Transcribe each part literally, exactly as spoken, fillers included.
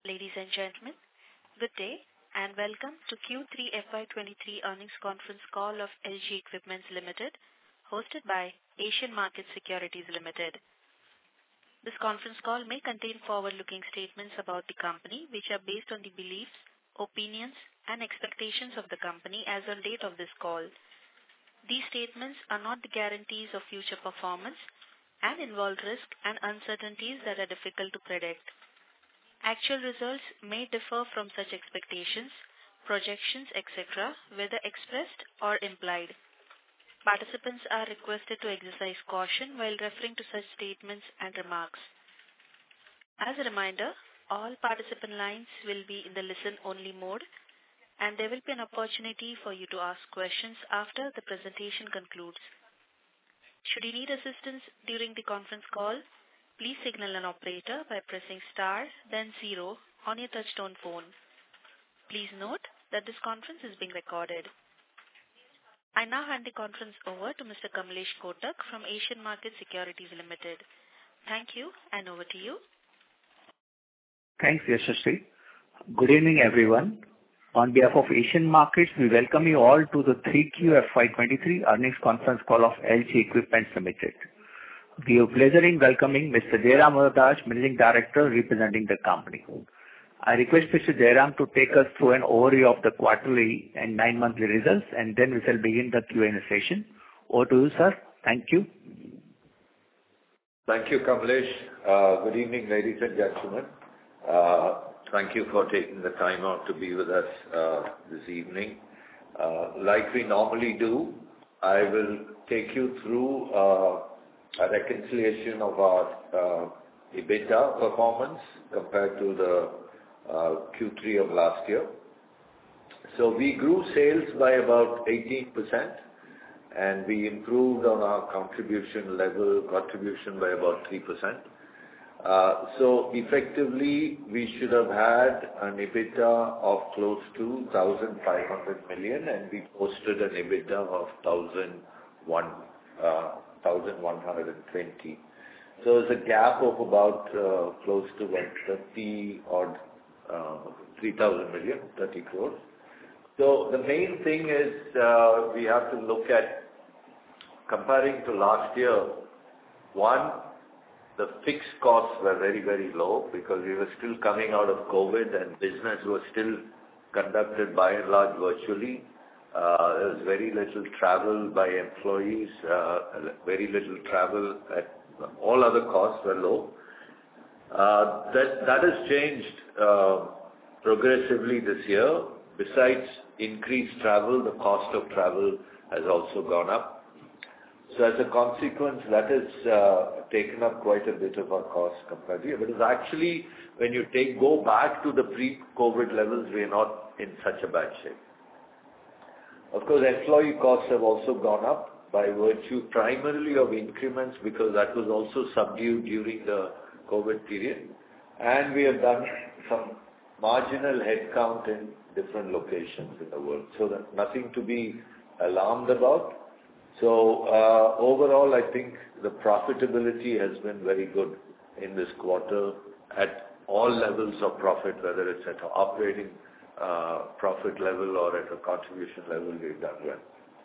Ladies and gentlemen, good day and welcome to Q three F Y twenty-three earnings conference call of L G Equipment Limited, hosted by Asian Markets Securities Limited. This conference call may contain forward-looking statements about the company, which are based on the beliefs, opinions, and expectations of the company as on date of this call. These statements are not the guarantees of future performance and involve risks and uncertainties that are difficult to predict. Actual results may differ from such expectations, projections, et cetera, whether expressed or implied. Participants are requested to exercise caution while referring to such statements and remarks. As a reminder, all participant lines will be in the listen-only mode, and there will be an opportunity for you to ask questions after the presentation concludes. Should you need assistance during the conference call, please signal an operator by pressing star, then zero on your touchtone phone. Please note that this conference is being recorded. I now hand the conference over to Mister Kamlesh Kotak from Asian Markets Securities Limited. Thank you, and over to you. Thanks, Yashasri. Good evening, everyone. On behalf of Asian Markets, we welcome you all to the three Q F Y twenty-three earnings conference call of L G Equipment Limited. We have pleasure in welcoming Mister Jairam Murugadosh, Managing Director, representing the company. I request Mister Jairam to take us through an overview of the quarterly and nine-monthly results, and then we shall begin the Q and A session. Over to you, sir. Thank you. Thank you, Kamlesh. Uh, good evening, ladies and gentlemen. Uh, thank you for taking the time out to be with us uh, this evening. Uh, like we normally do, I will take you through uh, a reconciliation of our uh, EBITDA performance compared to the uh, Q three of last year. So we grew sales by about eighteen percent, and we improved on our contribution level, contribution by about three percent. Uh, so effectively, we should have had an EBITDA of close to one thousand five hundred million, and we posted an EBITDA of one thousand one hundred twenty. So there's a gap of about uh, close to about thirty odd, uh, three thousand million, thirty crores. So the main thing is uh, we have to look at comparing to last year. One, the fixed costs were very, very low because we were still coming out of COVID and business was still conducted by and large virtually. Uh, there was very little travel by employees, uh, very little travel at all other costs were low. Uh, that, that has changed uh, progressively this year. Besides increased travel, the cost of travel has also gone up. So as a consequence, that has uh, taken up quite a bit of our costs compared to it. But it's actually, when you take go back to the pre-COVID levels, we are not in such a bad shape. Of course, employee costs have also gone up by virtue primarily of increments because that was also subdued during the COVID period. And we have done some marginal headcount in different locations in the world. So that nothing to be alarmed about. So uh, overall, I think the profitability has been very good in this quarter at all levels of profit, whether it's at an operating uh, profit level or at a contribution level, we've done well.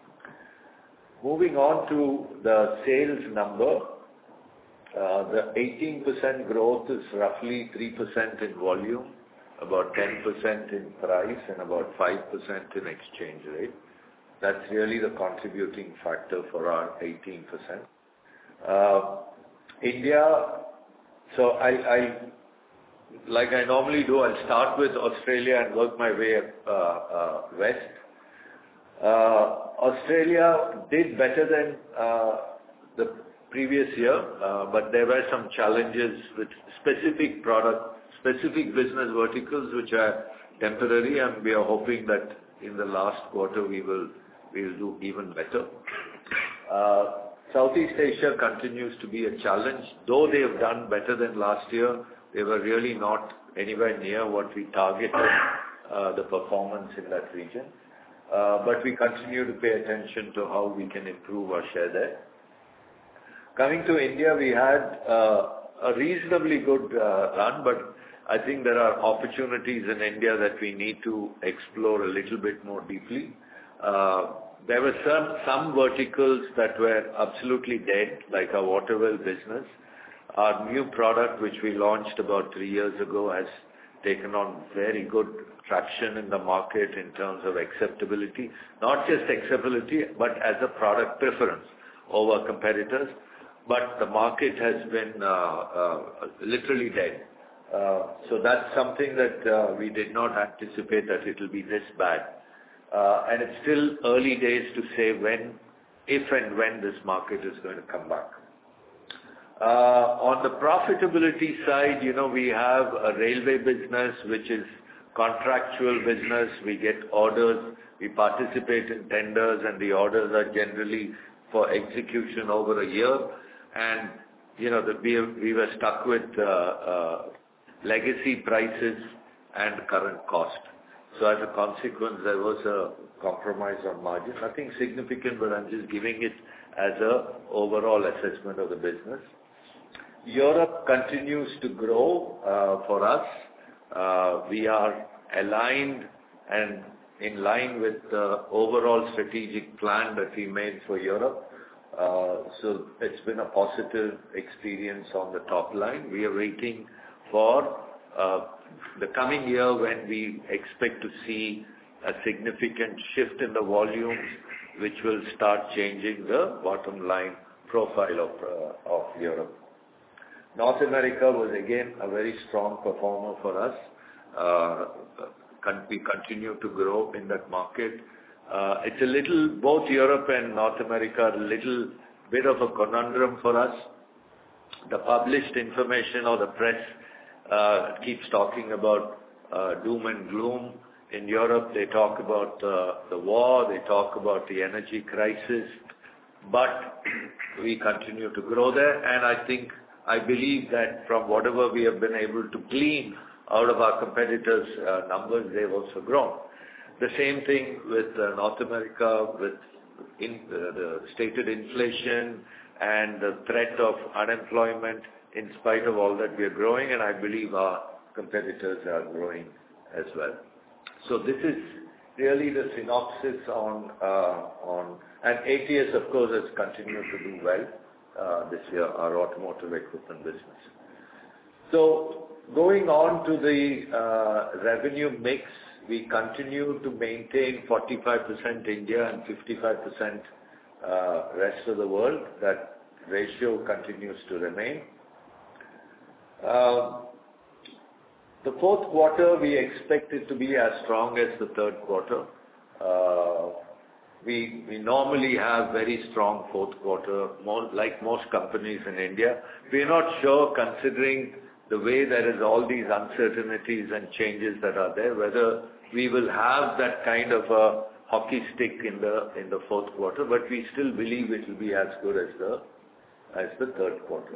Moving on to the sales number, uh, the eighteen percent growth is roughly three percent in volume, about ten percent in price, and about five percent in exchange rate. That's really the contributing factor for our eighteen percent. Uh, India, so I, I, like I normally do, I'll start with Australia and work my way uh, uh, west. Uh, Australia did better than uh, the previous year, uh, but there were some challenges with specific product, specific business verticals which are temporary, and we are hoping that in the last quarter we will we will do even better. Uh, Southeast Asia continues to be a challenge. Though they have done better than last year, they were really not anywhere near what we targeted uh, the performance in that region. Uh, but we continue to pay attention to how we can improve our share there. Coming to India, we had uh, a reasonably good uh, run, but I think there are opportunities in India that we need to explore a little bit more deeply. Uh, there were some, some verticals that were absolutely dead, like our water well business. Our new product, which we launched about three years ago, has taken on very good traction in the market in terms of acceptability. Not just acceptability, but as a product preference over competitors. But the market has been uh, uh, literally dead. Uh, so that's something that uh, we did not anticipate that it will be this bad. Uh, and it's still early days to say when, if and when this market is going to come back. Uh, on the profitability side, you know, we have a railway business, which is contractual business. We get orders, we participate in tenders, and the orders are generally for execution over a year. And, you know, the, we, we were stuck with uh, uh, legacy prices and current cost. So as a consequence, there was a compromise on margin. Nothing significant, but I'm just giving it as a overall assessment of the business. Europe continues to grow uh, for us. Uh, we are aligned and in line with the overall strategic plan that we made for Europe. Uh, so it's been a positive experience on the top line. We are waiting for uh, the coming year when we expect to see a significant shift in the volumes, which will start changing the bottom line profile of, uh, of Europe. North America was again a very strong performer for us. Uh, we continue to grow in that market. Uh, it's a little, both Europe and North America are a little bit of a conundrum for us. The published information or the press uh, keeps talking about uh, doom and gloom. In Europe, they talk about uh, the war, they talk about the energy crisis, but we continue to grow there. And I think, I believe that from whatever we have been able to glean out of our competitors' uh, numbers, they've also grown. The same thing with uh, North America, with in, uh, the stated inflation and the threat of unemployment. In spite of all that, we are growing, and I believe our competitors are growing as well. So this is really the synopsis on, uh, on and A T S, of course, has continued to do well uh, this year, our automotive equipment business. So going on to the uh, revenue mix, we continue to maintain forty-five percent India and fifty-five percent uh, rest of the world. That ratio continues to remain. Uh, the fourth quarter, we expect it to be as strong as the third quarter. Uh, we, we normally have very strong fourth quarter, more, like most companies in India. We are not sure, considering the way there is all these uncertainties and changes that are there, whether we will have that kind of a hockey stick in the in the fourth quarter, but we still believe it will be as good as the as the third quarter.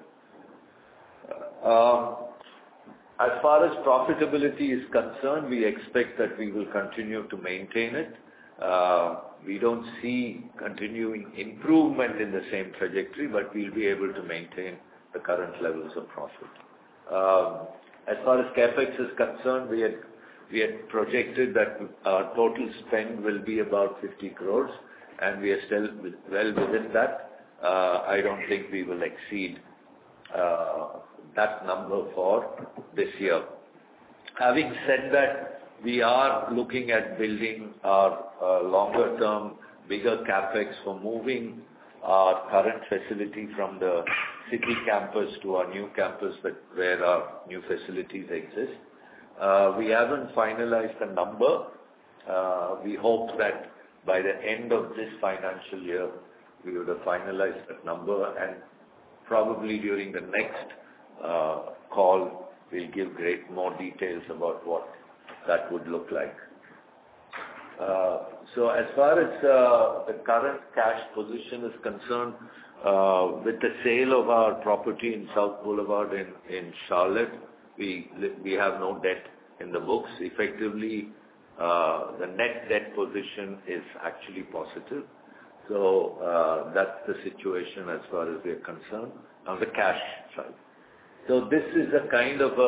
Uh, as far as profitability is concerned, we expect that we will continue to maintain it. Uh, we don't see continuing improvement in the same trajectory, but we'll be able to maintain the current levels of profit. Um, as far as CapEx is concerned, we had we had projected that our total spend will be about fifty crores, and we are still well within that. Uh, I don't think we will exceed uh, that number for this year. Having said that, we are looking at building our uh, longer-term, bigger CapEx for moving our current facility from the city campus to our new campus that, where our new facilities exist. Uh, we haven't finalized the number. Uh, we hope that by the end of this financial year, we would have finalized that number, and probably during the next uh, call, we'll give great more details about what that would look like. Uh, so as far as uh, the current cash position is concerned, uh, with the sale of our property in South Boulevard in, in Charlotte, we we have no debt in the books. Effectively, uh, the net debt position is actually positive. So uh, that's the situation as far as we are concerned on the cash side. So this is a kind of a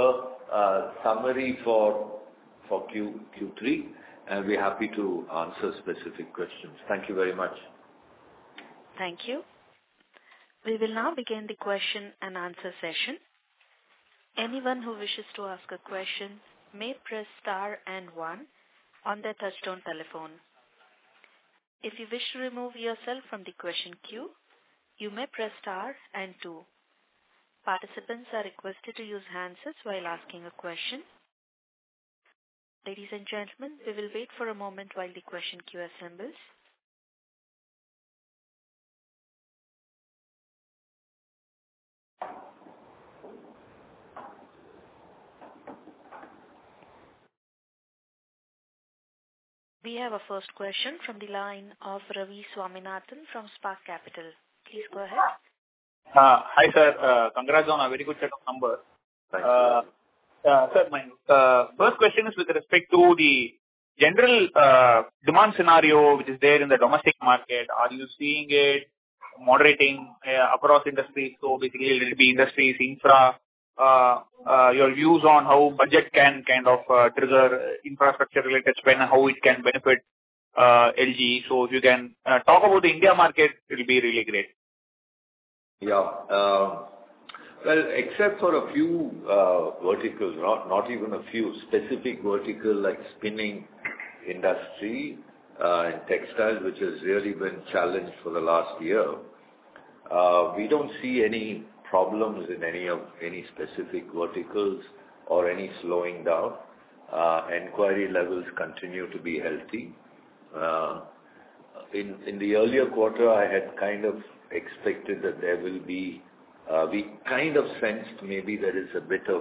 uh, summary for for Q, Q3, and we're happy to answer specific questions. Thank you very much. Thank you. We will now begin the question and answer session. Anyone who wishes to ask a question may press star and one on their touchtone telephone. If you wish to remove yourself from the question queue, you may press star and two. Participants are requested to use handsets while asking a question. Ladies and gentlemen, we will wait for a moment while the question queue assembles. We have a first question from the line of Ravi Swaminathan from Spark Capital. Please go ahead. Uh, hi, sir. Uh, congrats on a very good set of numbers. Thank uh, you. Uh, sir, my uh, first question is with respect to the general uh, demand scenario which is there in the domestic market. Are you seeing it moderating uh, across industries? So basically, it will be industries, infra, uh, uh, your views on how budget can kind of uh, trigger infrastructure-related spend and how it can benefit uh, L G. So if you can uh, talk about the India market, it will be really great. Yeah. Uh, well, except for a few uh, verticals, not not even a few specific verticals like spinning industry uh, and textiles, which has really been challenged for the last year. Uh, we don't see any problems in any of any specific verticals or any slowing down. Uh, enquiry levels continue to be healthy. Uh, in in the earlier quarter, I had kind of expected that there will be, uh, we kind of sensed maybe there is a bit of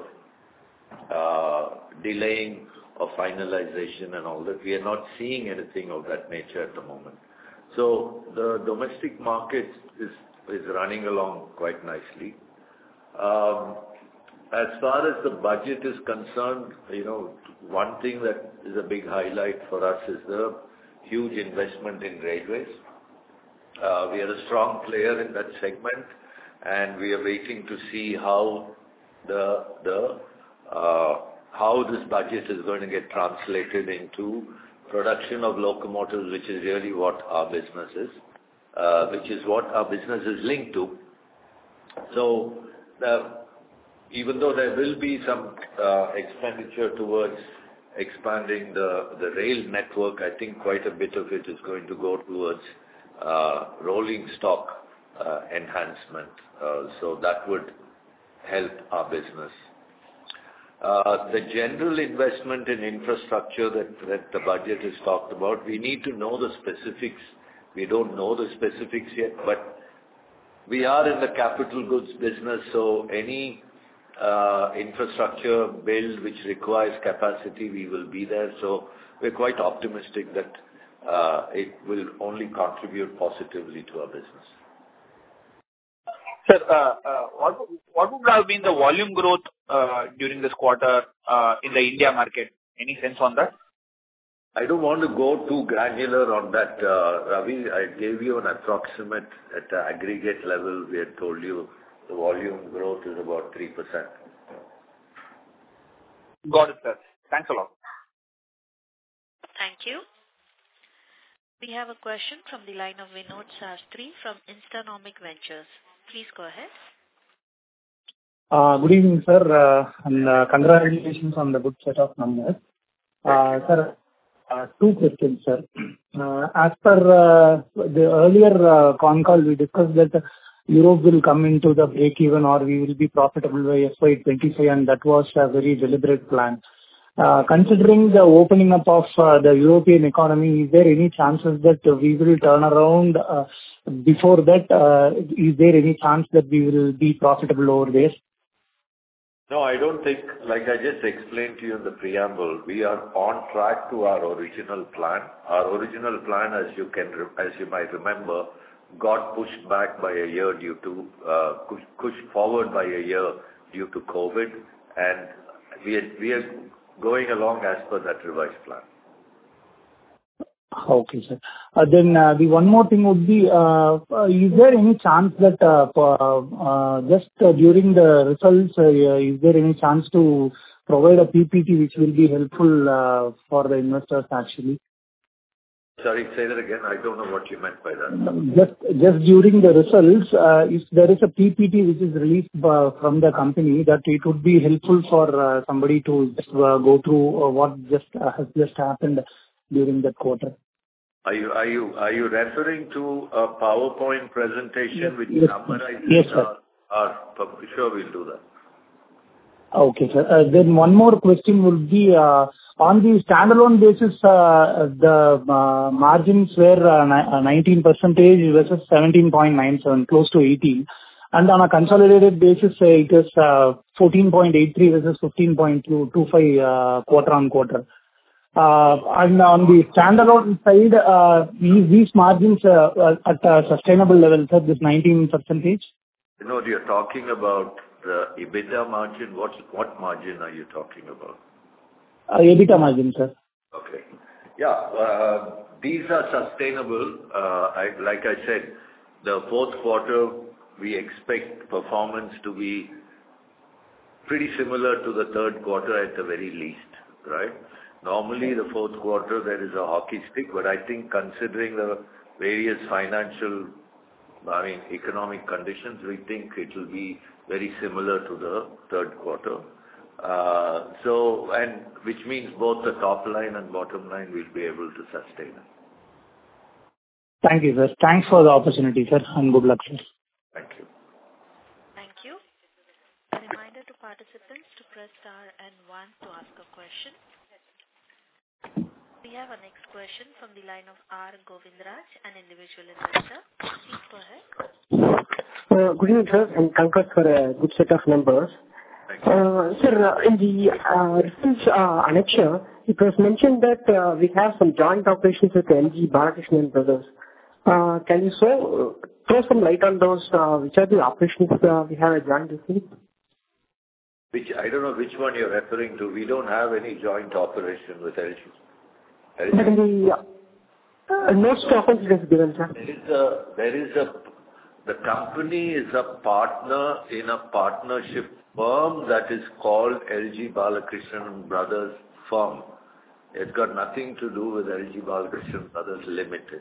uh, delaying of finalization and all that. We are not seeing anything of that nature at the moment. So the domestic market is is running along quite nicely. Um, as far as the budget is concerned, you know, one thing that is a big highlight for us is the huge investment in railways. Uh, we are a strong player in that segment, and we are waiting to see how the the uh, how this budget is going to get translated into production of locomotives, which is really what our business is, uh, which is what our business is linked to. So, the, even though there will be some uh, expenditure towards expanding the the rail network, I think quite a bit of it is going to go towards Uh, rolling stock uh, enhancement, uh, so that would help our business. Uh, the general investment in infrastructure that, that the budget is talked about, we need to know the specifics. We don't know the specifics yet, but we are in the capital goods business, so any uh, infrastructure build which requires capacity, we will be there. So we're quite optimistic that Uh, it will only contribute positively to our business. Sir, uh, uh, what what would have been the volume growth uh, during this quarter uh, in the India market? Any sense on that? I don't want to go too granular on that, uh, Ravi. I gave you an approximate at the aggregate level. We had told you the volume growth is about three percent. Got it, sir. Thanks a lot. Thank you. We have a question from the line of Vinod Sastry from Instanomic Ventures. Please go ahead. Uh, good evening, sir, uh, and uh, congratulations on the good set of numbers. Uh, sir, uh, two questions, sir. Uh, as per uh, the earlier uh, con call, we discussed that Europe will come into the break-even or we will be profitable by F Y twenty-five, and that was a very deliberate plan. Uh, considering the opening up of uh, the European economy, is there any chances that uh, we will turn around uh, before that? Uh, is there any chance that we will be profitable over there? No, I don't think, like I just explained to you in the preamble, we are on track to our original plan. Our original plan, as you can, as you might remember, got pushed back by a year due to, uh, pushed forward by a year due to COVID, and we are, we are going along as per that revised plan. Okay, sir. Uh, then uh, the one more thing would be, uh, uh, is there any chance that uh, uh, just uh, during the results, uh, is there any chance to provide a P P T which will be helpful uh, for the investors actually. Sorry, say that again. I don't know what you meant by that. Just just during the results, uh, if there is a P P T which is released uh, from the company, that it would be helpful for uh, somebody to just uh, go through uh, what just uh, has just happened during that quarter. Are you are you are you referring to a PowerPoint presentation Yes, which yes, summarizes yes, sir. our, our sure we'll do that. Okay, sir. Uh, Then one more question would be, uh, on the standalone basis, uh, the uh, margins were uh, ni- uh, nineteen percent versus seventeen point nine seven, close to eighteen. And on a consolidated basis, uh, it is uh, fourteen point eight three versus fifteen point two five uh, quarter-on-quarter. Uh, And on the standalone side, uh, these these margins uh, are at a sustainable level, sir, this nineteen percent? You know, you're talking about the EBITDA margin. What what margin are you talking about? Uh, EBITDA margin, sir. Okay. Yeah, uh, these are sustainable. Uh, I, like I said, the fourth quarter, we expect performance to be pretty similar to the third quarter at the very least, right? Normally, the fourth quarter, there is a hockey stick, but I think considering the various financial, I mean, economic conditions, we think it will be very similar to the third quarter. Uh, so, and which means both the top line and bottom line will be able to sustain it. Thank you, sir. Thanks for the opportunity, sir, and good luck, sir. Thank you. Thank you. A reminder to participants to press star and one to ask a question. We have our next question from the line of R. Govindraj, an individual investor. Please go ahead. Uh, Good evening, sir, and congrats for a good set of numbers. Uh, Sir, uh, in the uh, reference uh, annexure, it was mentioned that uh, we have some joint operations with L G Balakrishnan Brothers. Uh, Can you throw throw some light on those? uh, Which are the operations uh, we have a joint with? Which, I don't know which one you're referring to. We don't have any joint operation with L G. L G. But in the uh, notes to accounts it is given, sir. There is a, there is a, the company is a partner in a partnership firm that is called L G Balakrishnan Brothers Firm. It's got nothing to do with L G Balakrishnan Brothers Limited.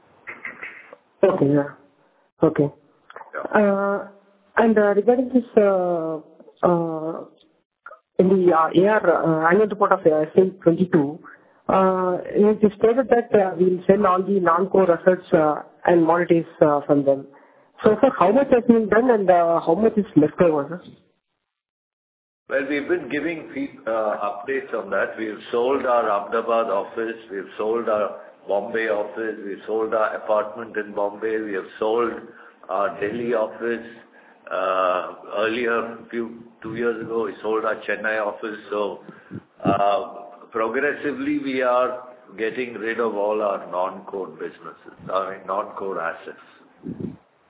Okay, yeah. Okay. Yeah. Uh, And uh, regarding this, uh, uh, in the uh, A R uh, annual report of S A twenty-two, uh, it is stated that uh, we will sell all the non-core assets uh, and monetize uh, from them. So, sir, how much has been done and uh, how much is left over, sir? Well, we've been giving feed, uh, updates on that. We've sold our Ahmedabad office, we've sold our Bombay office, we've sold our apartment in Bombay, we have sold our Delhi office. Uh, earlier, few two years ago, we sold our Chennai office. So, uh, progressively, we are getting rid of all our non-core businesses, I mean, non-core assets.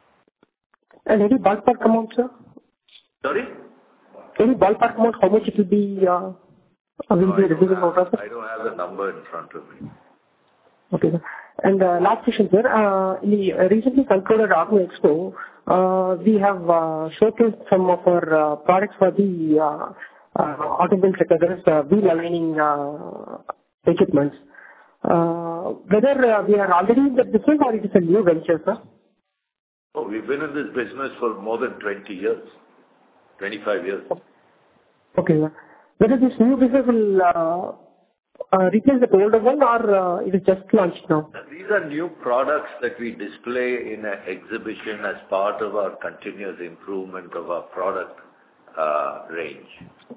And any ballpark amount, sir? Sorry? Any ballpark amount, how much it will be, uh, will No, be I, don't reducing out of have, it? I don't have the number in front of me. Okay, sir. And uh, last question, sir. Uh, in the uh, recently concluded Auto Expo, uh, we have uh, showcased some of our uh, products for the uh, uh, automobile sector, that is uh, wheel aligning uh, equipments. Uh, whether uh, we are already in that business or it is a new venture, sir? Oh, we've been in this business for more than twenty years, twenty-five years. Okay, sir. Whether this new business will uh, uh, replace the older one or uh, it is just launched now? These are new products that we display in an exhibition as part of our continuous improvement of our product uh, range.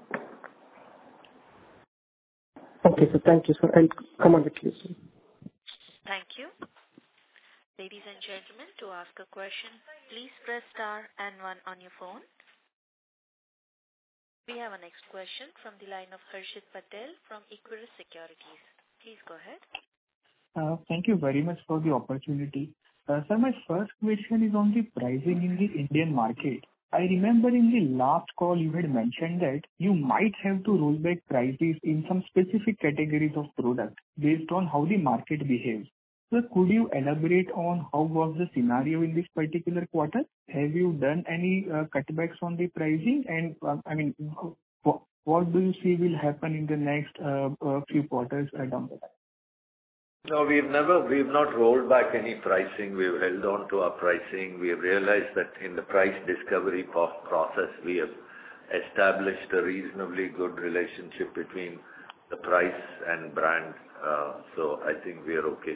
Okay, sir. Thank you, sir. I'll come on the queue, sir. Thank you. Ladies and gentlemen, to ask a question, please press star and one on your phone. We have a next question from the line of Harshit Patel from Equirus Securities. Please go ahead. Uh, Thank you very much for the opportunity. Uh, Sir, my first question is on the pricing in the Indian market. I remember in the last call you had mentioned that you might have to roll back prices in some specific categories of product based on how the market behaves. So could you elaborate on how was the scenario in this particular quarter? Have you done any uh, cutbacks on the pricing? And uh, I mean, what do you see will happen in the next uh, uh, few quarters uh, down the line? No, we've never, we've not rolled back any pricing. We've held on to our pricing. We have realized that in the price discovery process, we have established a reasonably good relationship between the price and brand. Uh, so I think we are okay.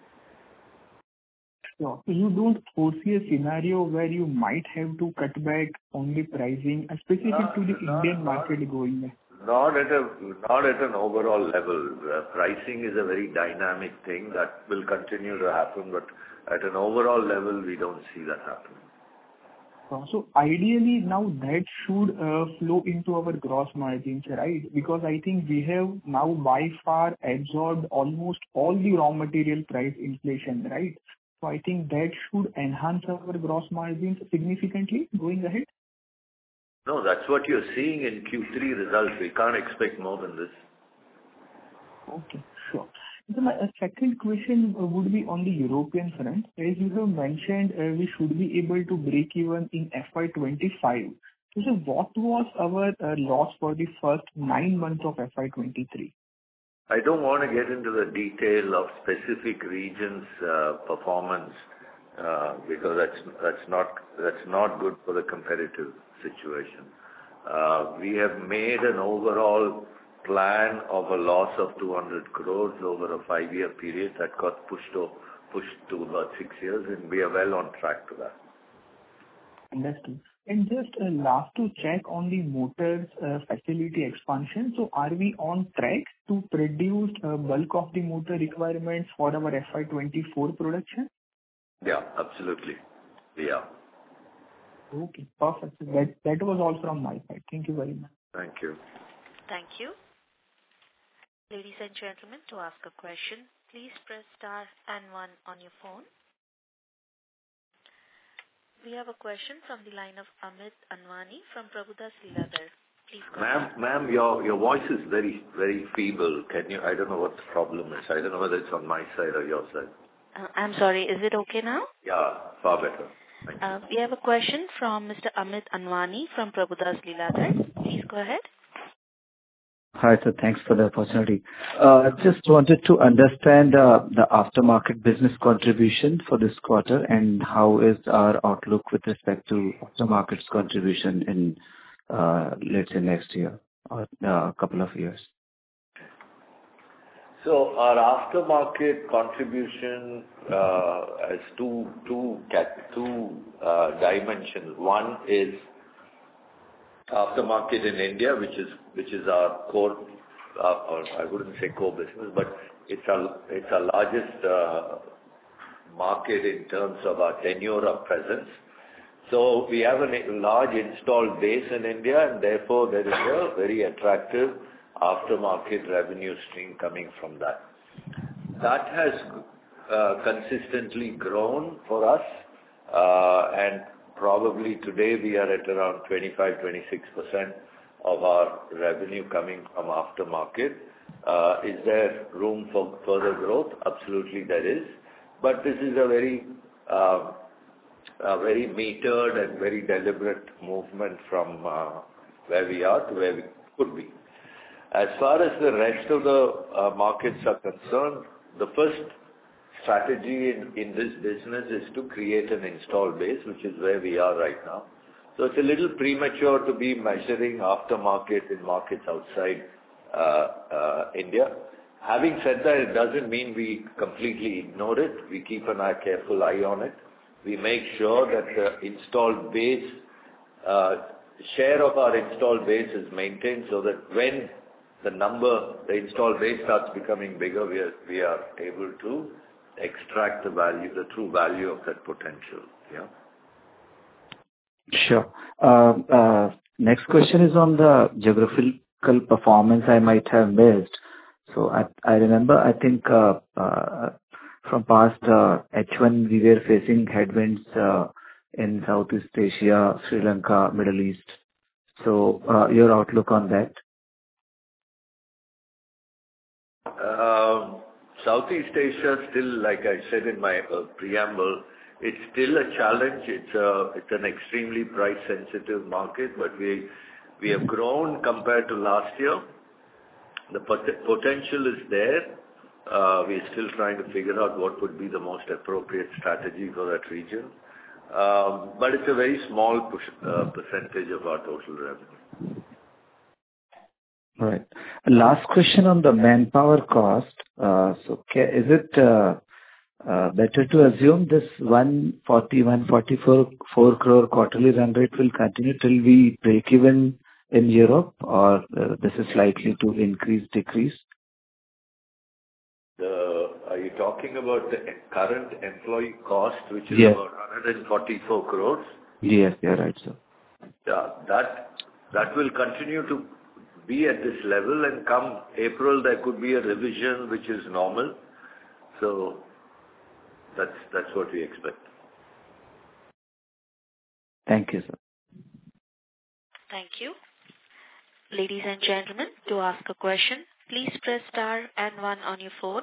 Sure. So you don't foresee a scenario where you might have to cut back on the pricing, uh, specific not, to the not, Indian not, market going there? Not at a not at an overall level. Uh, pricing is a very dynamic thing that will continue to happen, but at an overall level, we don't see that happening. Uh, So ideally, now that should uh, flow into our gross margins, right? Because I think we have now by far absorbed almost all the raw material price inflation, right? So I think that should enhance our gross margins significantly going ahead. No, that's what you're seeing in Q three results. We can't expect more than this. Okay, sure. So my uh, second question uh, would be on the European front. As you have mentioned, uh, we should be able to break even in F Y twenty-five. So what was our uh, loss for the first nine months of F Y twenty-three? I don't want to get into the detail of specific regions' uh, performance uh, because that's that's not that's not good for the competitive situation. Uh, we have made an overall plan of a loss of two hundred crores over a five-year period that got pushed to, pushed to about six years, and we are well on track to that. Understood. And just uh, last to check on the motors uh, facility expansion. So are we on track to produce uh, bulk of the motor requirements for our F Y twenty-four production? Yeah, absolutely. Yeah. Okay, perfect. That that was all from my side. Thank you very much. Thank you. Thank you. Ladies and gentlemen, to ask a question, please press star and one on your phone. We have a question from the line of Amit Anwani from Prabhudas Lilladher. Please go ahead. Ma'am, ma'am, your, your voice is very, very feeble. Can you, I don't know what the problem is. I don't know whether it's on my side or your side. Uh, I'm sorry, is it okay now? Yeah, far better. Thank you. Uh, we have a question from Mister Amit Anwani from Prabhudas Lilladher. Please go ahead. Hi, sir. Thanks for the opportunity. Uh, Just wanted to understand uh, the aftermarket business contribution for this quarter, and how is our outlook with respect to aftermarket's contribution in, uh, let's say, next year or a couple of years? So our aftermarket contribution uh, has two two cat- two uh, dimensions. One is aftermarket in India, which is which is our core, uh, or I wouldn't say core business, but it's our it's our largest uh, market in terms of our tenure of presence. So we have a large installed base in India, and therefore there is a very attractive aftermarket revenue stream coming from that. That has uh, consistently grown for us, uh, and probably today we are at around twenty-five to twenty-six percent of our revenue coming from aftermarket. Uh, is there room for further growth? Absolutely there is. But this is a very, uh, a very metered and very deliberate movement from uh, where we are to where we could be. As far as the rest of the uh, markets are concerned, the first strategy in, in this business is to create an install base, which is where we are right now. So it's a little premature to be measuring aftermarket in markets outside uh, uh, India. Having said that, it doesn't mean we completely ignore it. We keep an eye, careful eye on it. We make sure that the installed base, uh, share of our installed base is maintained so that when the number, the installed base starts becoming bigger, we are, we are able to extract the value, the true value of that potential. Yeah. Sure. Uh, uh, Next question is on the geographical performance I might have missed. So I I remember, I think, uh, uh, from past uh, H one, we were facing headwinds uh, in Southeast Asia, Sri Lanka, Middle East. So uh, your outlook on that? Um, Southeast Asia still, like I said in my uh, preamble, it's still a challenge. It's a, it's an extremely price-sensitive market, but we we have grown compared to last year. The pot- potential is there. Uh, we're still trying to figure out what would be the most appropriate strategy for that region. Um, but it's a very small push, uh, percentage of our total revenue. Right. Last question on the manpower cost. Uh, so ca- is it uh, uh, better to assume this one forty, one forty-four four crore quarterly run rate will continue till we break even in Europe, or uh, this is likely to increase, decrease? The, are you talking about the current employee cost, which is Yes. about one hundred forty-four crores? Yes, you're right, sir. Yeah, that that will continue to be at this level, and come April there could be a revision, which is normal. So that's that's what we expect. Thank you, sir. Thank you. Ladies and gentlemen, to ask a question, please press star and one on your phone.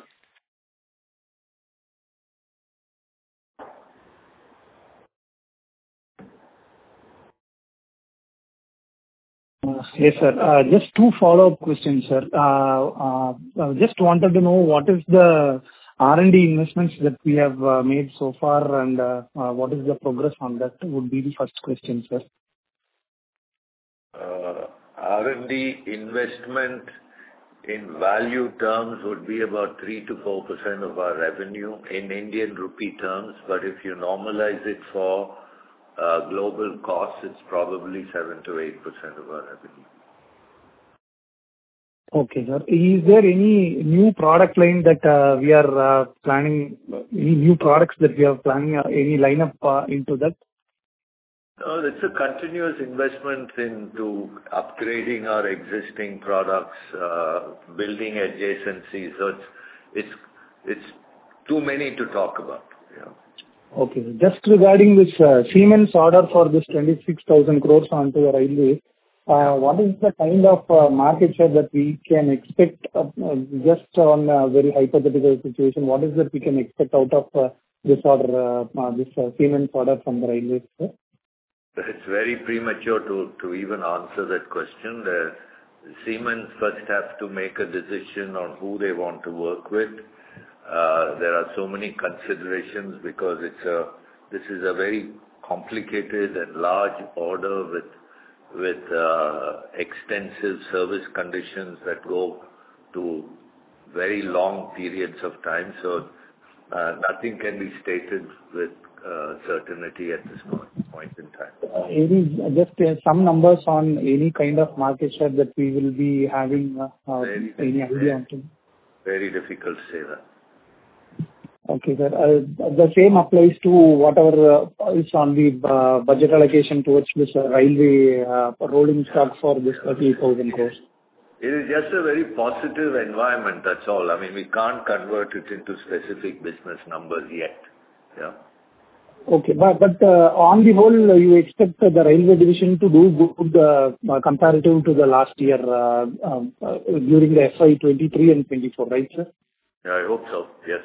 Uh, Yes, sir. Uh, Just two follow-up questions, sir. Uh, uh, uh, Just wanted to know what is the R and D investments that we have uh, made so far, and uh, uh, what is the progress on that, would be the first question, sir. Uh, R and D investment in value terms would be about three to four percent of our revenue in Indian rupee terms, but if you normalize it for uh, global costs, it's probably seven to eight percent of our revenue. Okay, sir. Is there any new product line that uh, we are uh, planning, any new products that we are planning, uh, any lineup uh, into that? No, it's a continuous investment into upgrading our existing products, uh, building adjacencies. So it's it's it's too many to talk about. Yeah. Okay. Just regarding this uh, Siemens order for this twenty-six thousand crores onto the railway, uh, what is the kind of uh, market share that we can expect, uh, uh, just on a very hypothetical situation, what is that we can expect out of uh, this order, uh, uh, this uh, Siemens order from the railways, sir? It's very premature to to even answer that question. The Siemens first have to make a decision on who they want to work with. Uh, There are so many considerations because it's a this is a very complicated and large order with with uh, extensive service conditions that go to very long periods of time. So uh, nothing can be stated with uh, certainty at this point, point in time. Uh, Any, just uh, some numbers on any kind of market share that we will be having, uh, uh, Very, any idea very, on to? very difficult to say that. Okay, sir. Uh, The same applies to whatever uh, is on the uh, budget allocation towards this uh, railway uh, rolling stock for this thirty thousand crores. It is just a very positive environment, that's all. I mean, we can't convert it into specific business numbers yet. Yeah. Okay. But but uh, on the whole, uh, you expect uh, the railway division to do good uh, uh, comparative to the last year uh, um, uh, during the F Y twenty-three and twenty-four, right, sir? Yeah, I hope so. Yes.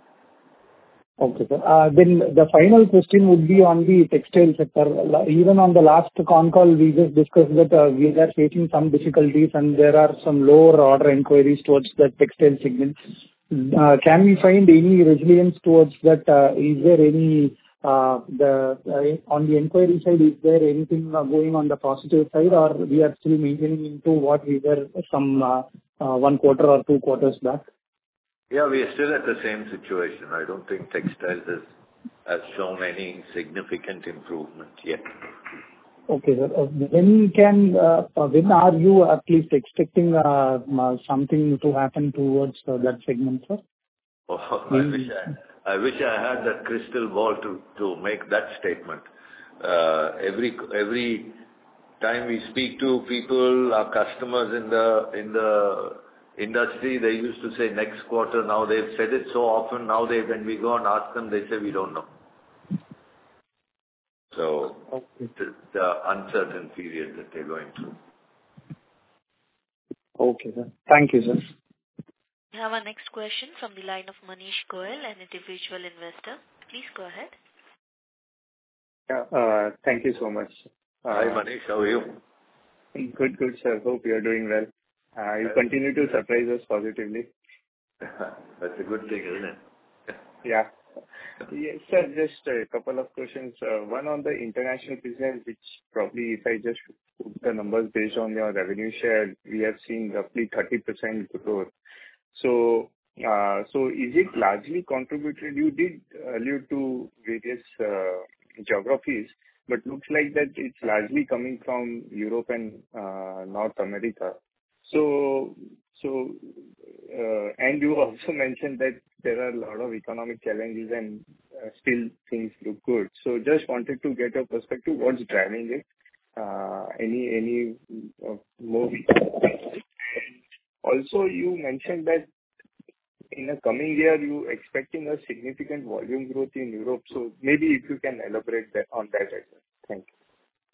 Okay, sir. Uh, Then the final question would be on the textile sector. La- Even on the last con call, we just discussed that uh, we are facing some difficulties and there are some lower order inquiries towards the textile segment. Uh, Can we find any resilience towards that? Uh, Is there any uh, the uh, on the inquiry side, is there anything uh, going on the positive side, or we are still maintaining into what we were some uh, uh, one quarter or two quarters back? Yeah, we are still at the same situation. I don't think textiles has, has shown any significant improvement yet. Okay, sir. Uh, When can, uh, uh, when are you at least expecting uh, uh, something to happen towards uh, that segment, sir? Oh, I wish I, I wish I had that crystal ball to, to make that statement. Uh, every every time we speak to people, our customers in the in the industry, they used to say next quarter. Now they've said it so often. Now they, when we go and ask them, they say we don't know. So Okay. it's the uncertain period that they're going through. Okay, sir. Thank you, sir. We have our next question from the line of Manish Goel, an individual investor. Please go ahead. Yeah, uh, thank you so much. Uh, Hi Manish, how are you? Good, good, sir. Hope you are doing well. Uh, you continue to surprise us positively. That's a good thing, isn't it? Yeah. Yes, sir, just a couple of questions. Uh, One on the international business, which probably if I just put the numbers based on your revenue share, we have seen roughly thirty percent growth. So, uh, so is it largely contributed? You did allude to various uh, geographies, but looks like that it's largely coming from Europe and uh, North America. So, so, uh, and you also mentioned that there are a lot of economic challenges and uh, still things look good. So just wanted to get your perspective, what's driving it? Uh, Any any uh, more? Also, you mentioned that in the coming year, you expecting a significant volume growth in Europe. So maybe if you can elaborate that on that as well. Thank you.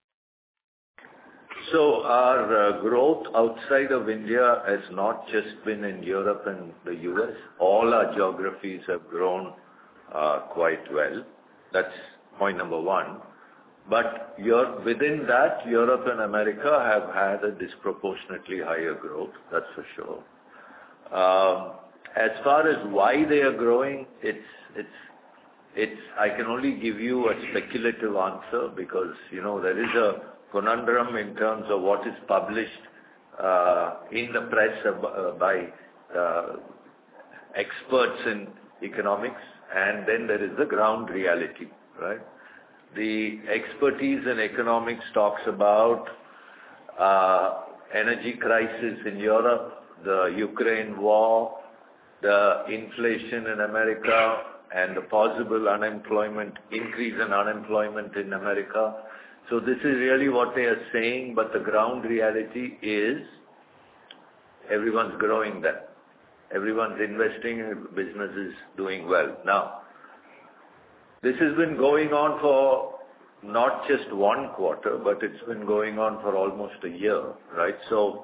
So our uh, growth outside of India has not just been in Europe and the U S. All our geographies have grown uh, quite well. That's point number one. But Europe, within that, Europe and America have had a disproportionately higher growth, that's for sure. Um, as far as why they are growing, it's, it's, it's, I can only give you a speculative answer because, you know, there is a conundrum in terms of what is published uh, in the press uh, by uh, experts in economics, and then there is the ground reality, right? The expertise in economics talks about uh, energy crisis in Europe, the Ukraine war, the inflation in America, and the possible unemployment, increase in unemployment in America. So this is really what they are saying, but the ground reality is everyone's growing there. Everyone's investing and business is doing well. Now, this has been going on for not just one quarter, but it's been going on for almost a year, right? So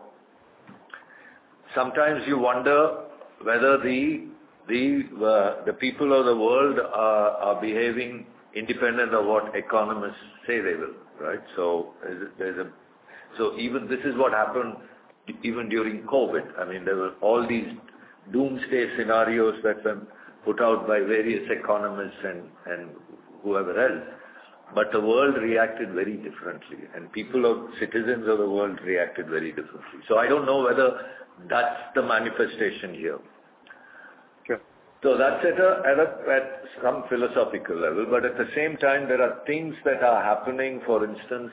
sometimes you wonder whether the the uh, the people of the world are, are behaving independent of what economists say they will, right? So there's a, there's a so even this is what happened even during COVID. I mean, there were all these doomsday scenarios that were put out by various economists and, and whoever else. But the world reacted very differently, and people of citizens of the world reacted very differently. So I don't know whether that's the manifestation here. Sure. So that's at, a, at, a, at some philosophical level, but at the same time, there are things that are happening. For instance,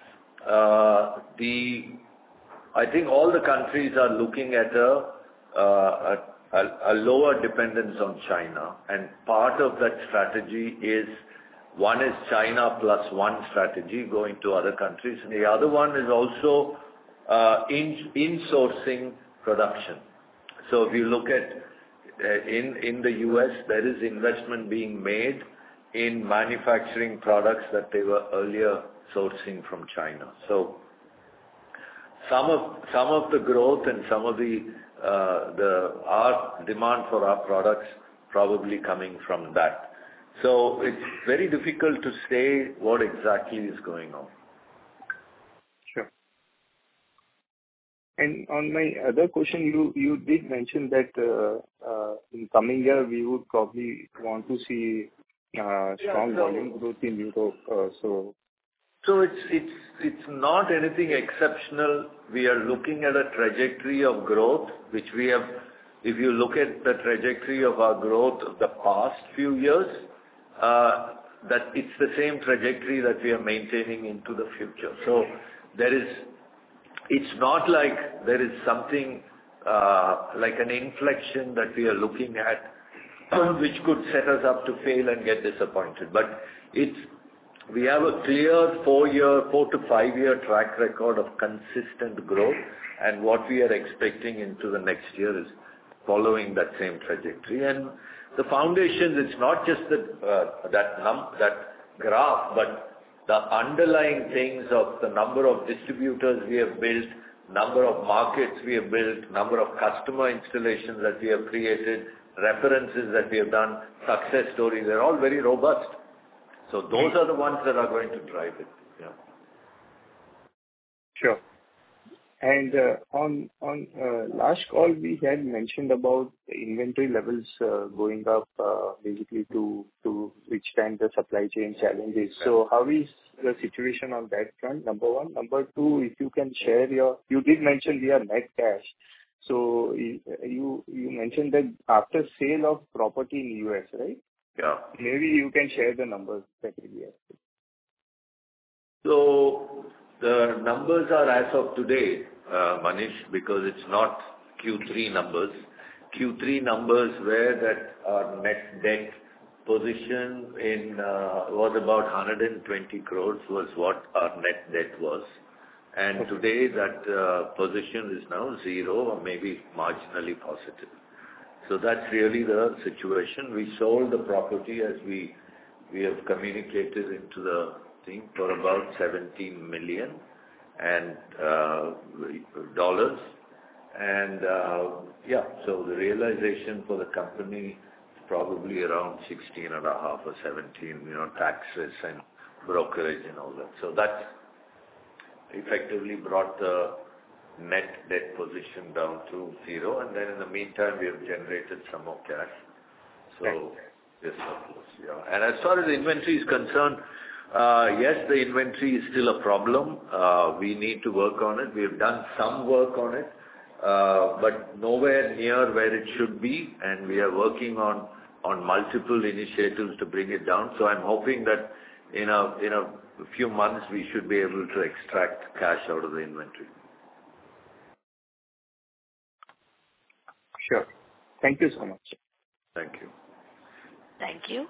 uh, the I think all the countries are looking at a, uh, a, a, a lower dependence on China, and part of that strategy is one is China plus one strategy going to other countries, and the other one is also uh, in insourcing production. So if you look at uh, in in the U S, there is investment being made in manufacturing products that they were earlier sourcing from China. So some of some of the growth and some of the uh, the our demand for our products probably coming from that. So it's very difficult to say what exactly is going on. Sure. And on my other question, you you did mention that uh, uh, in coming year we would probably want to see uh, strong Yeah, so, volume growth in Europe. Uh, so. So it's it's it's not anything exceptional. We are looking at a trajectory of growth, which we have. If you look at the trajectory of our growth of the past few years, uh, that it's the same trajectory that we are maintaining into the future. So there is, it's not like there is something uh, like an inflection that we are looking at, which could set us up to fail and get disappointed. But it's we have a clear four-year, four to five-year track record of consistent growth, and what we are expecting into the next year is following that same trajectory. And the foundations, it's not just that uh, that num that graph, but the underlying things of the number of distributors we have built, number of markets we have built, number of customer installations that we have created, references that we have done, success stories, they're all very robust. So those are the ones that are going to drive it. Yeah. Sure. And uh, on on uh, last call, we had mentioned about the inventory levels uh, going up, uh, basically to to withstand the supply chain challenges. So how is the situation on that front? Number one. Number two, if you can share your... You did mention we are net cash. So you you mentioned that after sale of property in U S, right? Yeah. Maybe you can share the numbers that will be helpful. So the numbers are as of today, uh, Manish, because it's not Q three numbers. Q three numbers were that our net debt position in uh, was about one hundred twenty crores was what our net debt was. And today that uh, position is now zero or maybe marginally positive. So that's really the situation. We sold the property as we we have communicated into the thing for about seventeen million and uh, dollars. And uh, yeah, so the realization for the company is probably around sixteen and a half or seventeen, you know, taxes and brokerage and all that. So that's effectively brought the net debt position down to zero, and then in the meantime, we have generated some more cash. So, yes, of course, yeah. And as far as the inventory is concerned, uh, yes, the inventory is still a problem. Uh, we need to work on it. We have done some work on it, uh, but nowhere near where it should be, and we are working on, on multiple initiatives to bring it down. So I'm hoping that in a, in a few months, we should be able to extract cash out of the inventory. Sure. Thank you so much. Thank you. Thank you.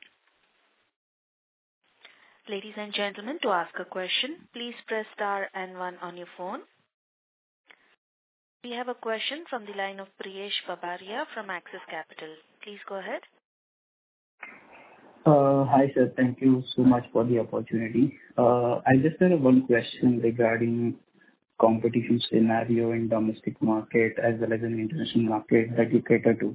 Ladies and gentlemen, to ask a question, please press star and one on your phone. We have a question from the line of Priyesh Babaria from Axis Capital. Please go ahead. Uh, hi, sir. Thank you so much for the opportunity. Uh, I just had one question regarding competition scenario in domestic market as well as in international market that you cater to.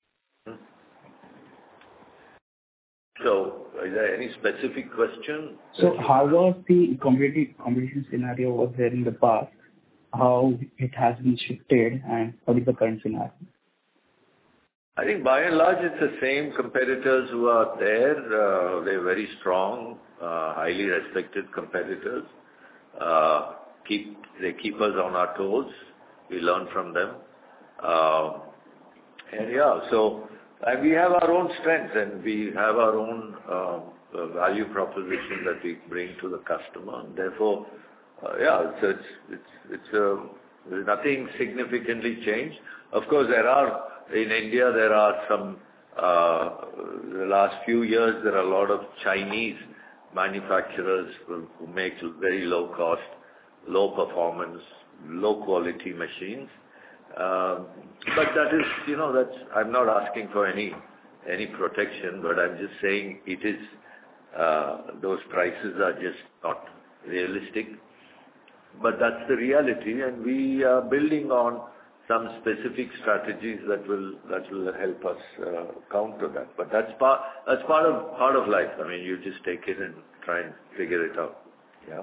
So, is there any specific question? So, how was the competitive competition scenario was there in the past? How it has been shifted, and what is the current scenario? I think by and large it's the same competitors who are there. Uh, they're very strong, uh, highly respected competitors. Uh, keep they keep us on our toes. We learn from them. Uh, and yeah, so and we have our own strengths and we have our own uh, uh, value proposition that we bring to the customer. And therefore, uh, yeah, so it's it's it's uh, there's nothing significantly changed. Of course, there are. In India, there are some, uh, the last few years, there are a lot of Chinese manufacturers who, who make very low cost, low performance, low quality machines. Um, but that is, you know, that's, I'm not asking for any, any protection, but I'm just saying it is, uh, those prices are just not realistic. But that's the reality, and we are building on some specific strategies that will that will help us uh, counter that. But that's part that's part of part of life. I mean, you just take it and try and figure it out. Yeah.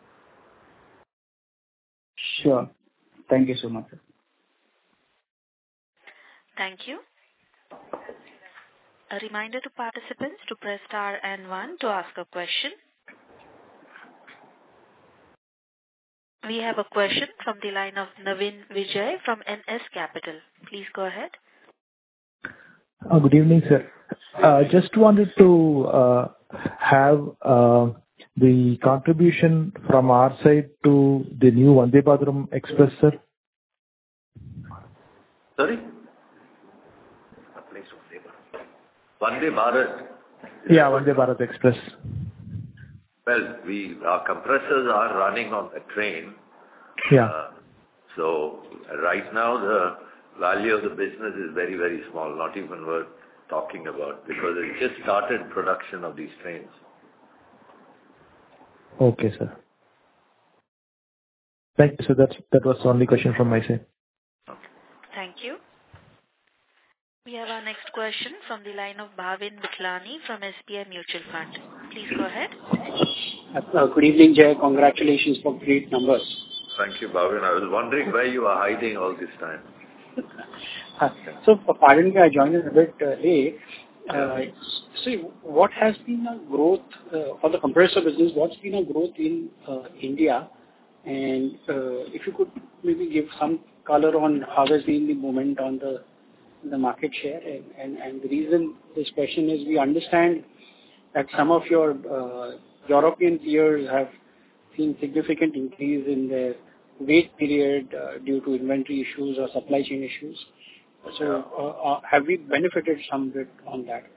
Sure. Thank you so much. Thank you. A reminder to participants to press star and one to ask a question. We have a question from the line of Navin Vijay from N S Capital. Please go ahead. Uh, good evening, sir. Uh, just wanted to uh, have uh, the contribution from our side to the new Vande Bharat Express, sir. Sorry? Vande Bharat. Yeah, Vande Bharat Express. Well, we our compressors are running on the train. Yeah. Uh, so right now the value of the business is very, very small, not even worth talking about because it just started production of these trains. Okay, sir. Thank you. So that's, that was the only question from my side. Thank you. We have our next question from the line of Bhavin Vitlani from S B I Mutual Fund. Please go ahead. Uh, good evening, Jay. Congratulations for great numbers. Thank you, Bhavin. I was wondering where you are hiding all this time. So, pardon me, I joined in a bit uh, late. Uh, see, what has been a growth uh, for the compressor business? What's been a growth in uh, India? And uh, if you could maybe give some color on how has been the movement on the the market share. And, and, and the reason this question is, we understand that some of your uh, European peers have seen significant increase in their wait period uh, due to inventory issues or supply chain issues. So uh, uh, have we benefited some bit on that?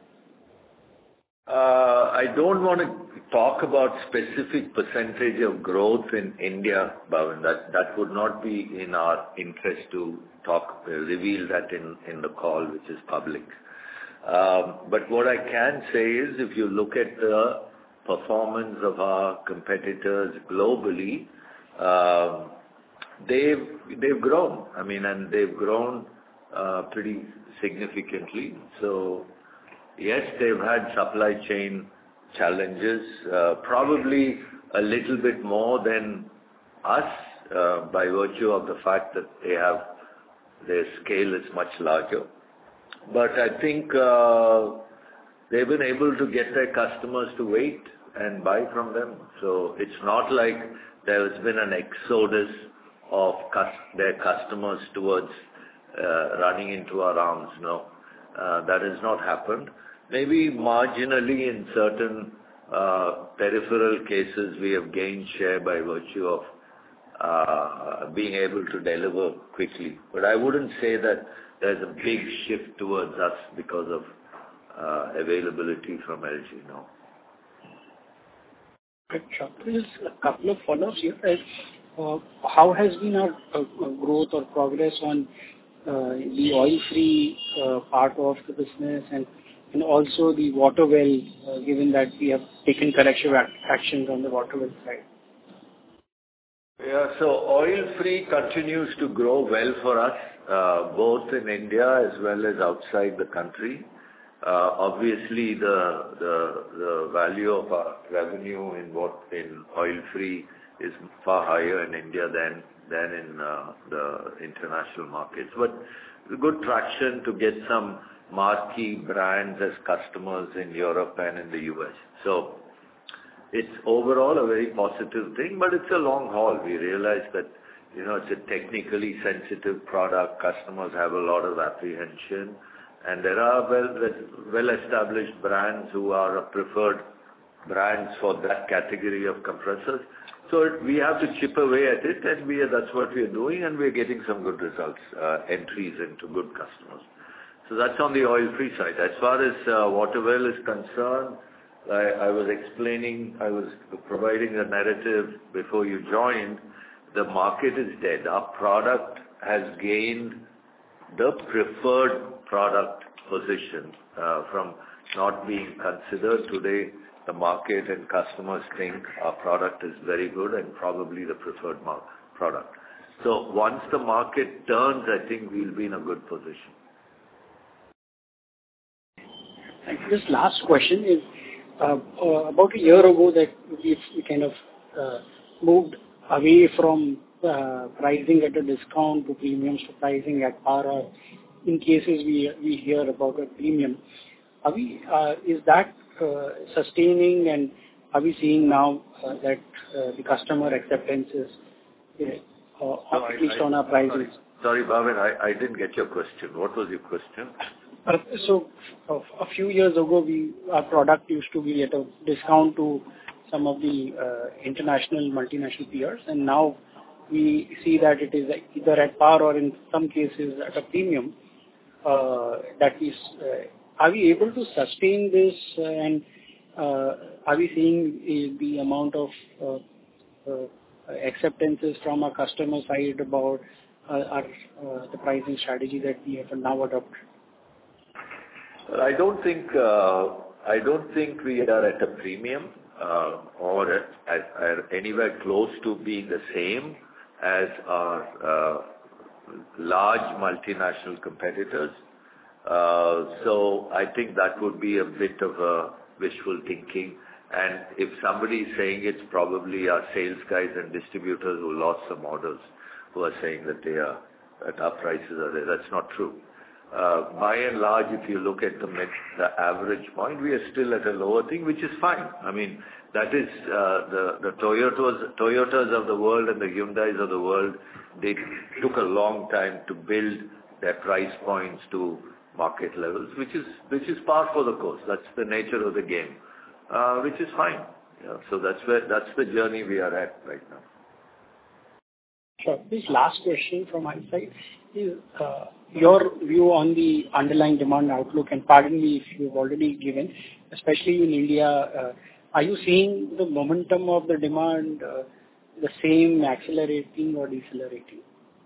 Uh, I don't want to talk about specific percentage of growth in India, Bhavin. That that would not be in our interest to talk, uh, reveal that in, in the call, which is public. Um, but what I can say is, if you look at the performance of our competitors globally, uh, they've they've grown. I mean, and they've grown uh, pretty significantly. So yes, they've had supply chain challenges, uh, probably a little bit more than us, uh, by virtue of the fact that they have, their scale is much larger. But I think uh, they've been able to get their customers to wait and buy from them. So it's not like there has been an exodus of cus- their customers towards uh, running into our arms. No, uh, that has not happened. Maybe marginally in certain uh, peripheral cases, we have gained share by virtue of uh, being able to deliver quickly. But I wouldn't say that there's a big shift towards us because of uh, availability from L G, no. Sure. Just a couple of follow-ups here. Uh, how has been our uh, growth or progress on uh, the oil-free uh, part of the business, and and also the water well, uh, given that we have taken corrective ac- actions on the water well side? Yeah, so oil-free continues to grow well for us, uh, both in India as well as outside the country. Uh, obviously, the, the the value of our revenue in what in oil-free is far higher in India than than in uh, the international markets. But good traction to get some marquee brands as customers in Europe and in the U S. So it's overall a very positive thing, but it's a long haul. We realize that, you know, it's a technically sensitive product. Customers have a lot of apprehension, and there are well, well-established brands who are a preferred brands for that category of compressors. So we have to chip away at it, and we are, that's what we are doing, and we're getting some good results, uh, entries into good customers. So that's on the oil-free side. As far as uh, water well is concerned, I, I was explaining, I was providing a narrative before you joined. The market is dead. Our product has gained the preferred product position uh, from not being considered. Today, the market and customers think our product is very good and probably the preferred mar- product. So once the market turns, I think we'll be in a good position. This last question is, uh, uh, about a year ago that we, we kind of uh, moved away from uh, pricing at a discount to premiums to pricing at par, or in cases we we hear about a premium. Are we, uh, is that uh, sustaining, and are we seeing now uh, that uh, the customer acceptance is uh, no, at I, least I, on our prices? Sorry, sorry Bhavin, I, I didn't get your question. What was your question? Uh, so uh, a few years ago, we our product used to be at a discount to some of the uh, international multinational peers, and now we see that it is either at par or in some cases at a premium. Uh, that is, uh, are we able to sustain this, uh, and uh, are we seeing uh, the amount of uh, uh, acceptances from our customer side about uh, our uh, the pricing strategy that we have now adopted? I don't think uh, I don't think we are at a premium uh, or at, at, at anywhere close to being the same as our uh, large multinational competitors. Uh, so I think that would be a bit of a wishful thinking. And if somebody is saying it's probably our sales guys and distributors who lost some orders who are saying that they are, that our prices are there. That's not true. Uh, by and large, if you look at the mid, the average point, we are still at a lower thing, which is fine. I mean, that is uh, the the Toyotas, Toyotas of the world and the Hyundais of the world. They took a long time to build their price points to market levels, which is which is par for the course. That's the nature of the game, uh, which is fine. Yeah, so that's where that's the journey we are at right now. Sure. This last question from my side is uh, your view on the underlying demand outlook, and pardon me if you've already given, especially in India, uh, are you seeing the momentum of the demand uh, the same, accelerating or decelerating?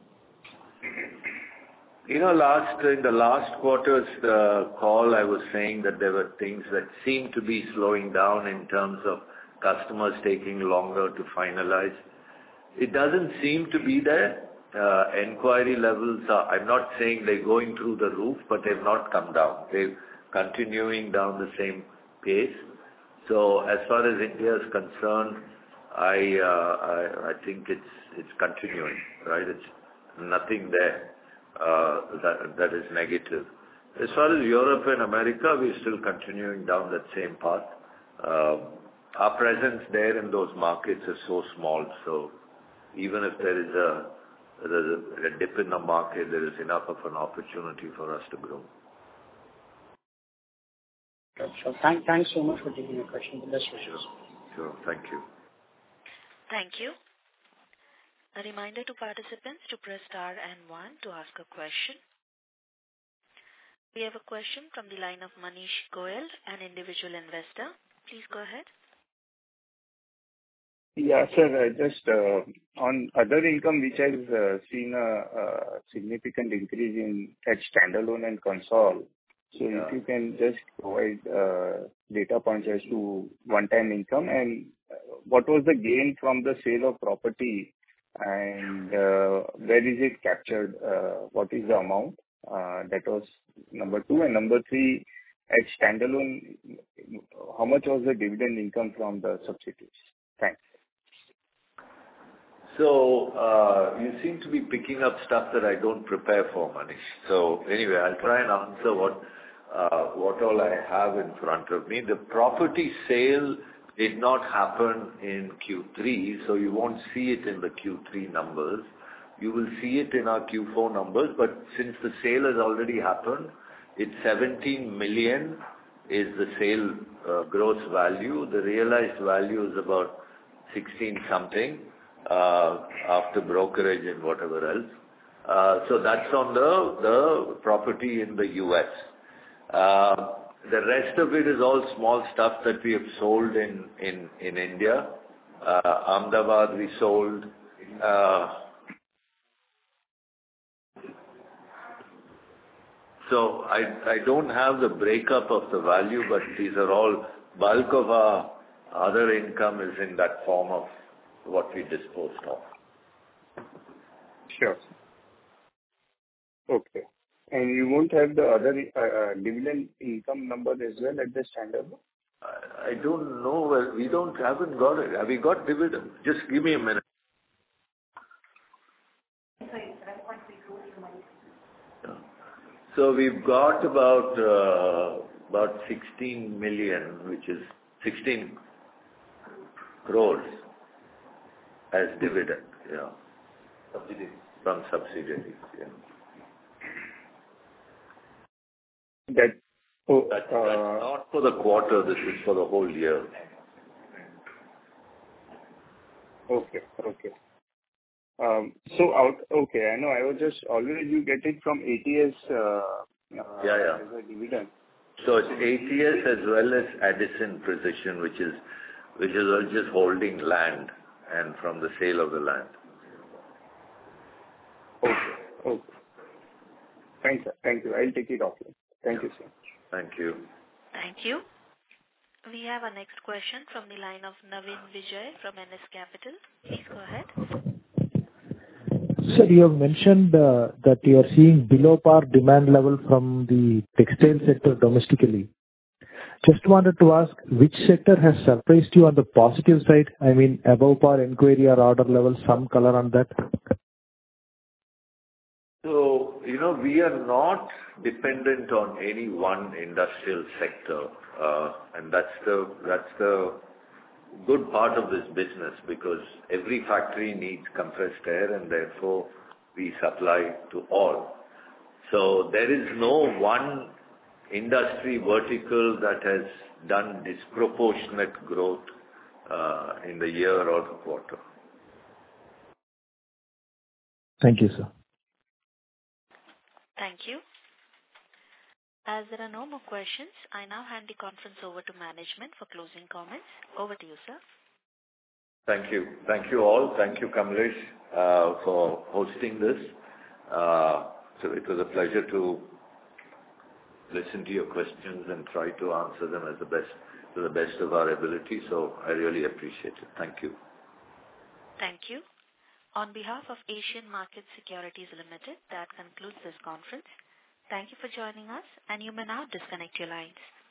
You know, last in the last quarter's uh, call, I was saying that there were things that seemed to be slowing down in terms of customers taking longer to finalize. It doesn't seem to be there. Uh, enquiry levels are, I'm not saying they're going through the roof, but they've not come down. They're continuing down the same pace. So as far as India is concerned, I, uh, I, I think it's, it's continuing, right? It's nothing there, uh, that, that is negative. As far as Europe and America, we're still continuing down that same path. Uh, our presence there in those markets is so small, so even if there is a, there's a, a dip in the market, there is enough of an opportunity for us to grow. Sure. Thank, thanks so much for taking the question. Best wishes. Sure. Thank you. Thank you. A reminder to participants to press star and one to ask a question. We have a question from the line of Manish Goyal, an individual investor. Please go ahead. Yeah, sir. Just uh, on other income, which has uh, seen a, a significant increase in at standalone and console. So yeah. If you can just provide uh, data points as to one-time income and what was the gain from the sale of property and uh, where is it captured? Uh, what is the amount? Uh, that was number two. And number three, at standalone, how much was the dividend income from the subsidiaries? Thanks. So, uh, you seem to be picking up stuff that I don't prepare for, Manish. So, anyway, I'll try and answer what uh, what all I have in front of me. The property sale did not happen in Q three, so you won't see it in the Q three numbers. You will see it in our Q four numbers, but since the sale has already happened, it's seventeen million is the sale uh, gross value. The realized value is about sixteen something. Uh, after brokerage and whatever else. Uh, so that's on the, the property in the U S. Uh, the rest of it is all small stuff that we have sold in, in, in India. Uh, Ahmedabad we sold. Uh, so I, I don't have the breakup of the value, but these are all, bulk of our other income is in that form of what we disposed of. Sure. Okay. And you won't have the other uh, dividend income number as well at the standard? I, I don't know. Well, we don't haven't got it. Have we got dividend? Just give me a minute. So we've got about uh, about sixteen million, which is sixteen crores. As dividend, yeah. Subsidiaries. From subsidiaries, yeah. That, oh, that's, uh, that's not for the quarter, this is for the whole year. Okay, okay. Um, so out, okay, I know, I was just, always you get it from A T S uh, uh, yeah, yeah. as a dividend. So it's A T S as well as Addison Precision, which is, which is all just holding land. And from the sale of the land. Okay. Okay. Thanks, sir. Thank you. I'll take it off. Thank yeah. you, sir. Thank you. Thank you. We have our next question from the line of Navin Vijay from N S Capital. Please go ahead. Sir, you have mentioned uh, that you are seeing below par demand level from the textile sector domestically. just wanted to ask, which sector has surprised you on the positive side? I mean, above par inquiry or order level, some color on that? So, you know, we are not dependent on any one industrial sector, uh, and that's the that's the good part of this business, because every factory needs compressed air, and therefore we supply to all. So there is no one industry vertical that has done disproportionate growth uh, in the year or the quarter. Thank you, sir. Thank you. As there are no more questions, I now hand the conference over to management for closing comments. Over to you, sir. Thank you. Thank you all. Thank you, Kamlesh, uh, for hosting this. Uh, so it was a pleasure to listen to your questions and try to answer them as the best, to the best of our ability. So I really appreciate it. Thank you. Thank you. On behalf of Asian Markets Securities Limited, that concludes this conference. Thank you for joining us, and you may now disconnect your lines.